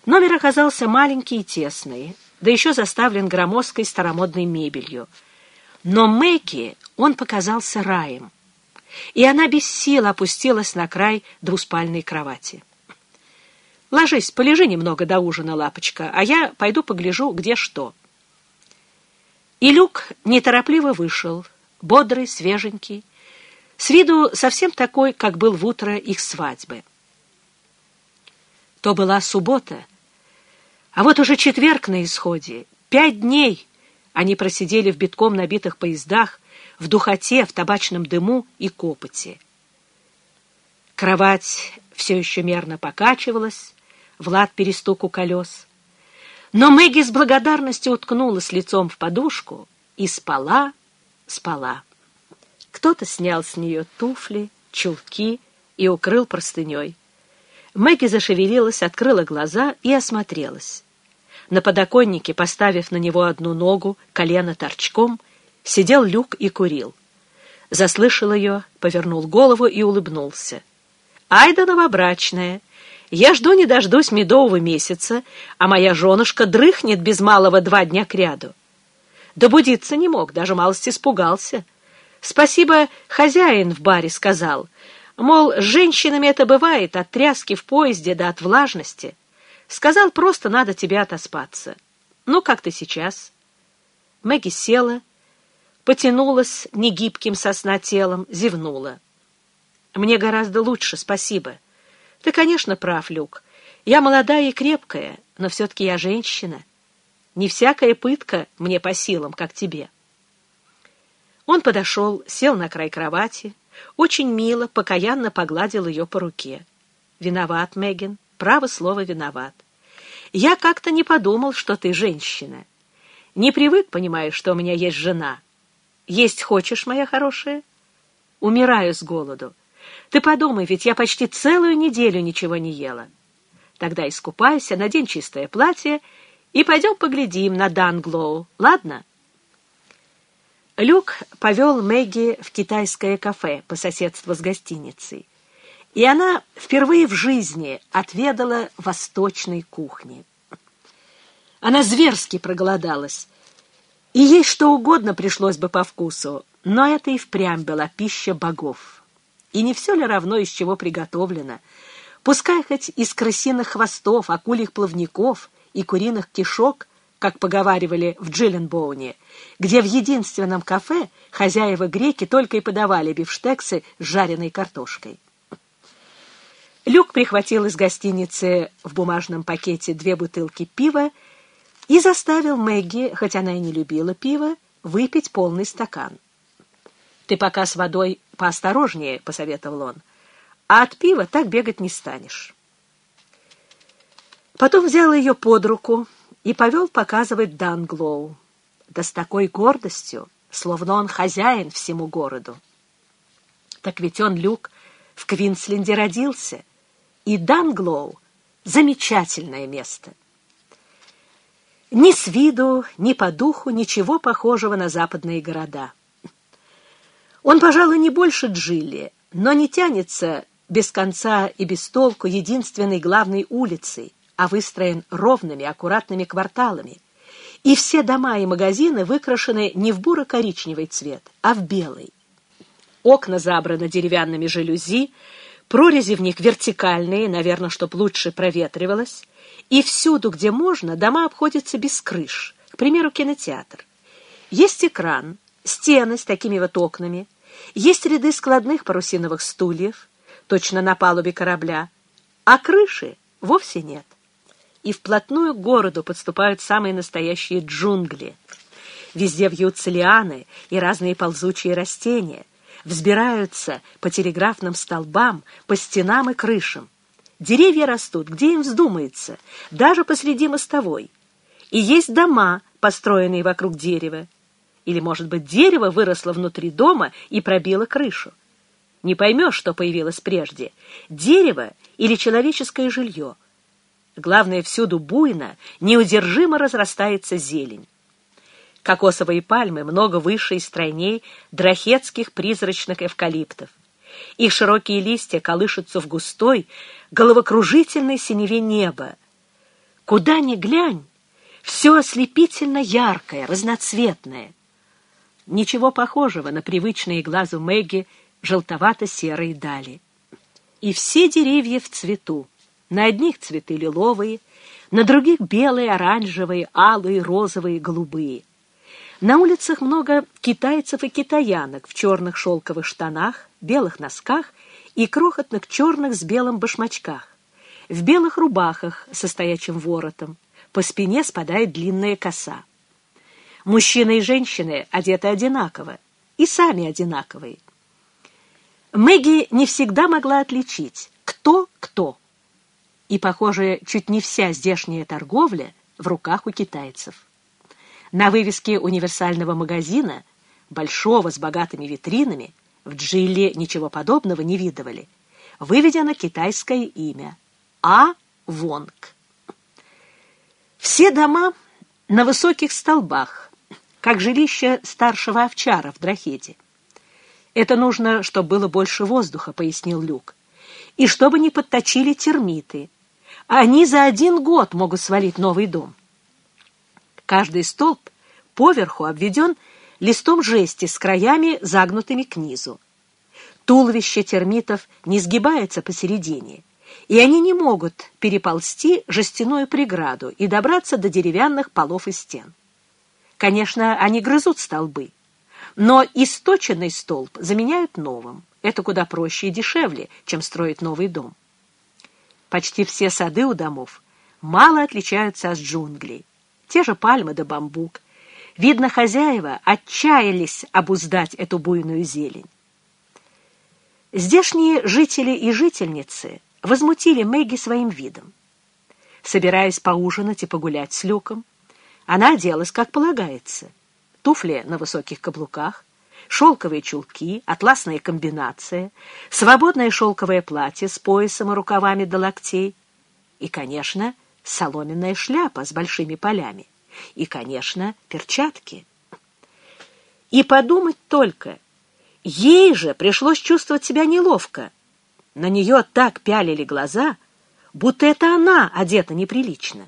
Номер оказался маленький и тесный, да еще заставлен громоздкой старомодной мебелью. Но Мэгги он показался раем, и она без сил опустилась на край двуспальной кровати. «Ложись, полежи немного до ужина, лапочка, а я пойду погляжу, где что». И Люк неторопливо вышел, бодрый, свеженький, с виду совсем такой, как был в утро их свадьбы. То была суббота, а вот уже четверг на исходе. 5 дней они просидели в битком набитых поездах, в духоте, в табачном дыму и копоти. Кровать все еще мерно покачивалась в лад перестуку колес, но Мэгги с благодарностью уткнулась лицом в подушку и спала. Кто-то снял с нее туфли, чулки и укрыл простыней. Мэгги зашевелилась, открыла глаза и осмотрелась. На подоконнике, поставив на него одну ногу, колено торчком, сидел Люк и курил. Заслышал ее, повернул голову и улыбнулся. «Ай да новобрачная! Я жду не дождусь медового месяца, а моя женушка дрыхнет без малого 2 дня кряду». Да будиться не мог, даже малость испугался. Спасибо, хозяин в баре сказал, мол, с женщинами это бывает от тряски в поезде да от влажности. Сказал, просто надо тебе отоспаться. Ну, как ты сейчас? Мэгги села, потянулась негибким со сна телом, зевнула. Мне гораздо лучше, спасибо. Ты, конечно, прав, Люк. Я молодая и крепкая, но все-таки я женщина. Не всякая пытка мне по силам, как тебе. Он подошел, сел на край кровати, очень мило, покаянно погладил ее по руке. «Виноват, Мэггин, право слово виноват. Я как-то не подумал, что ты женщина. Не привык, понимаешь, что у меня есть жена. Есть хочешь, моя хорошая? Умираю с голоду. Ты подумай, ведь я почти целую неделю ничего не ела. Тогда искупайся, надень чистое платье и пойдем поглядим на Данглоу, ладно?» Люк повел Мэгги в китайское кафе по соседству с гостиницей, и она впервые в жизни отведала восточной кухни. Она зверски проголодалась, и ей что угодно пришлось бы по вкусу, но это и впрямь была пища богов. И не все ли равно, из чего приготовлено? Пускай хоть из крысиных хвостов, акульих плавников и куриных кишок, как поговаривали в Джилленбоуне, где в единственном кафе хозяева-греки только и подавали бифштексы с жареной картошкой. Люк прихватил из гостиницы в бумажном пакете 2 бутылки пива и заставил Мэгги, хоть она и не любила пиво, выпить полный стакан. «Ты пока с водой поосторожнее», — посоветовал он, «а от пива так бегать не станешь». Потом взял ее под руку и повел показывать Данглоу, да с такой гордостью, словно он хозяин всему городу. Так ведь он, Люк, в Квинсленде родился, и Данглоу — замечательное место. Ни с виду, ни по духу ничего похожего на западные города. Он, пожалуй, не больше Джилли, но не тянется без конца и без толку единственной главной улицей, а выстроен ровными, аккуратными кварталами, и все дома и магазины выкрашены не в буро-коричневый цвет, а в белый. Окна забраны деревянными жалюзи, прорези в них вертикальные, наверное, чтоб лучше проветривалось, и всюду, где можно, дома обходятся без крыш, к примеру, кинотеатр. Есть экран, стены с такими вот окнами, есть ряды складных парусиновых стульев, точно на палубе корабля, а крыши вовсе нет. И вплотную к городу подступают самые настоящие джунгли. Везде вьются лианы и разные ползучие растения, взбираются по телеграфным столбам, по стенам и крышам. Деревья растут, где им вздумается, даже посреди мостовой. И есть дома, построенные вокруг дерева. Или, может быть, дерево выросло внутри дома и пробило крышу. Не поймешь, что появилось прежде — дерево или человеческое жилье. Главное, всюду буйно, неудержимо разрастается зелень. Кокосовые пальмы много выше и стройней драхетских призрачных эвкалиптов. Их широкие листья колышутся в густой, головокружительной синеве неба. Куда ни глянь, все ослепительно яркое, разноцветное. Ничего похожего на привычные глазу Мэгги желтовато-серые дали. И все деревья в цвету. На одних цветы лиловые, на других белые, оранжевые, алые, розовые, голубые. На улицах много китайцев и китаянок в черных шелковых штанах, белых носках и крохотных черных с белым башмачках, в белых рубахах со стоячим воротом, по спине спадает длинная коса. Мужчины и женщины одеты одинаково, и сами одинаковые. Мэгги не всегда могла отличить, кто кто. И, похоже, чуть не вся здешняя торговля в руках у китайцев. На вывеске универсального магазина, большого с богатыми витринами, в Джилли ничего подобного не видывали, выведено китайское имя — А. Вонг. Все дома на высоких столбах, как жилище старшего овчара в Драхеде. «Это нужно, чтобы было больше воздуха», — пояснил Люк, «и чтобы не подточили термиты. Они за 1 год могут свалить новый дом». Каждый столб поверху обведен листом жести с краями, загнутыми к низу. Туловище термитов не сгибается посередине, и они не могут переползти жестяную преграду и добраться до деревянных полов и стен. Конечно, они грызут столбы, но источенный столб заменяют новым. Это куда проще и дешевле, чем строить новый дом. Почти все сады у домов мало отличаются от джунглей. Те же пальмы да бамбук. Видно, хозяева отчаялись обуздать эту буйную зелень. Здешние жители и жительницы возмутили Мэгги своим видом. Собираясь поужинать и погулять с Люком, она оделась, как полагается. Туфли на высоких каблуках, шелковые чулки, атласная комбинация, свободное шелковое платье с поясом и рукавами до локтей и, конечно, соломенная шляпа с большими полями и, конечно, перчатки. И подумать только, ей же пришлось чувствовать себя неловко. На нее так пялили глаза, будто это она одета неприлично.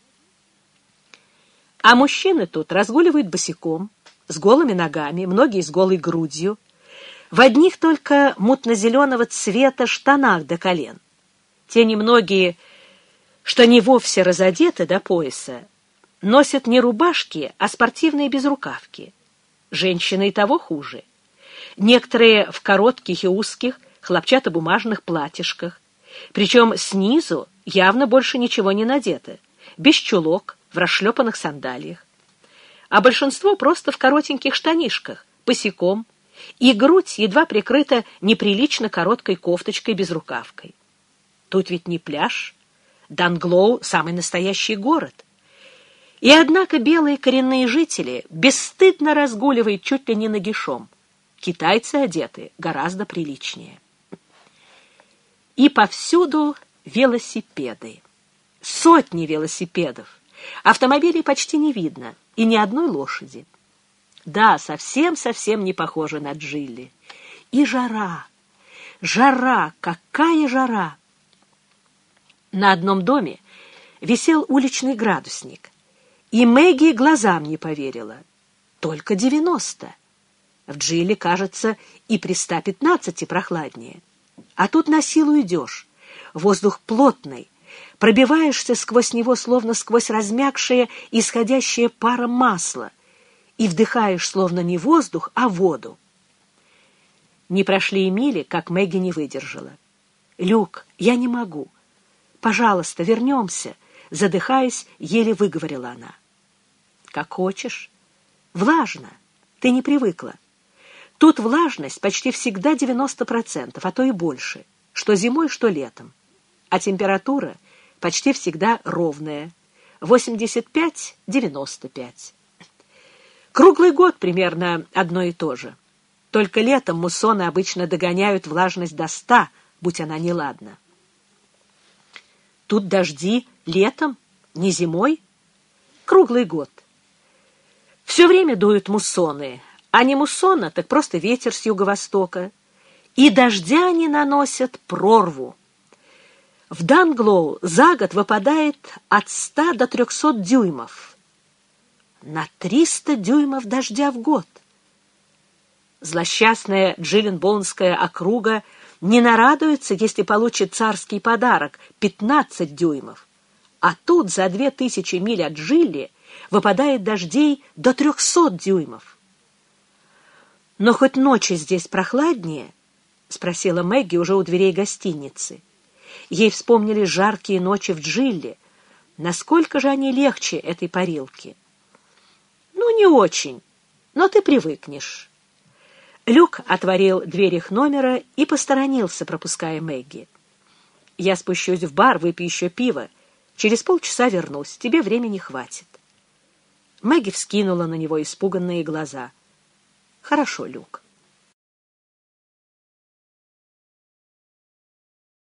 А мужчины тут разгуливают босиком, с голыми ногами, многие с голой грудью, в одних только мутно-зеленого цвета штанах до колен. Те немногие, что не вовсе разодеты до пояса, носят не рубашки, а спортивные безрукавки. Женщины и того хуже. Некоторые в коротких и узких хлопчатобумажных платьишках, причем снизу явно больше ничего не надето, без чулок, в расшлепанных сандалиях. А большинство просто в коротеньких штанишках, босиком, и грудь едва прикрыта неприлично короткой кофточкой-безрукавкой. Тут ведь не пляж. Данглоу — самый настоящий город. И однако белые коренные жители бесстыдно разгуливают чуть ли не нагишом. Китайцы одеты гораздо приличнее. И повсюду велосипеды. Сотни велосипедов. Автомобилей почти не видно, и ни одной лошади. Да, совсем-совсем не похоже на Джилли. И жара. Жара, какая жара! На одном доме висел уличный градусник, и Мэгги глазам не поверила. Только 90. В Джилли, кажется, и при 115 прохладнее. А тут на силу идешь. Воздух плотный, пробиваешься сквозь него, словно сквозь размягшее, исходящее паром масло, и вдыхаешь, словно не воздух, а воду. Не прошли и мили, как Мэгги не выдержала. «Люк, я не могу. Пожалуйста, вернемся», — задыхаясь, еле выговорила она. «Как хочешь. Влажно. Ты не привыкла. Тут влажность почти всегда 90%, а то и больше, что зимой, что летом. А температура почти всегда ровная, 85-95. Круглый год примерно одно и то же. Только летом муссоны обычно догоняют влажность до 100, будь она неладна. Тут дожди летом, не зимой, круглый год. Все время дуют муссоны, а не муссона, так просто ветер с юго-востока. И дождя они наносят прорву. В Данглоу за год выпадает от 100 до 300 дюймов. На 300 дюймов дождя в год. Злосчастная Джилленбоунская округа не нарадуется, если получит царский подарок — 15 дюймов. А тут за 2000 миль от Джилли выпадает дождей до 300 дюймов. «Но хоть ночи здесь прохладнее?» — спросила Мэгги уже у дверей гостиницы. Ей вспомнили жаркие ночи в Джилли. Насколько же они легче этой парилки? «Ну, не очень, но ты привыкнешь». Люк отворил дверь их номера и посторонился, пропуская Мэгги. «Я спущусь в бар, выпью еще пиво. Через полчаса вернусь. Тебе времени хватит». Мэгги вскинула на него испуганные глаза. «Хорошо, Люк».